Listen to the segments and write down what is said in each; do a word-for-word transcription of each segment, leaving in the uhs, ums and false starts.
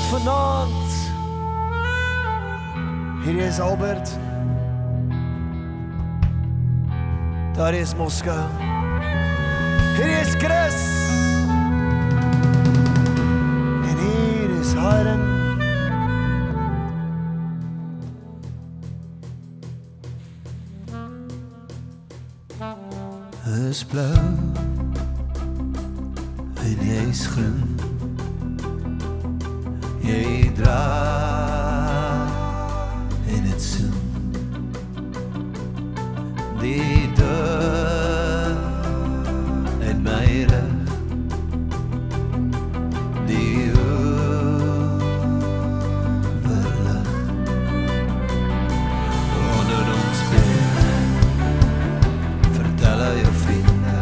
vanaand. Hier is Albert. Daar is Moskou. Hier is Chris. En hier is Hayden. Is blauw en jy is groen. Jy draai en het soen. Die deur en my rug. Die oorlig onder ons bed. Vertel aan jou vriende,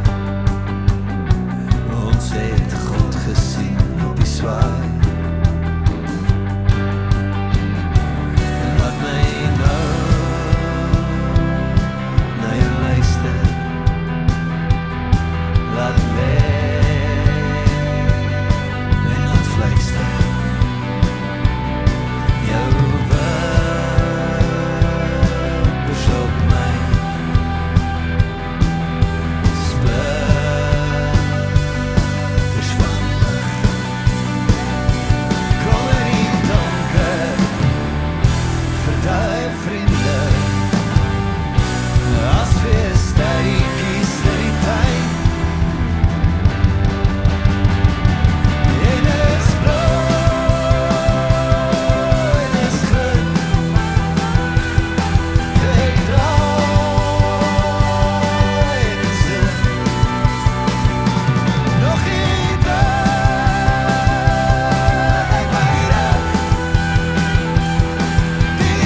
ons het God gesien op die zwaai. Laat my nou na jou luister. Laat weg en laat fluister. Jou wimpers op my splitters van lig. Kom in die donker, vertel jou vriende, as feestuitjies in die tuin. En is blauw en is groen. Jy draai en het soen. Nog een dag uit my rug. Die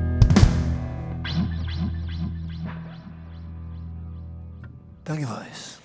Dankie, Wys.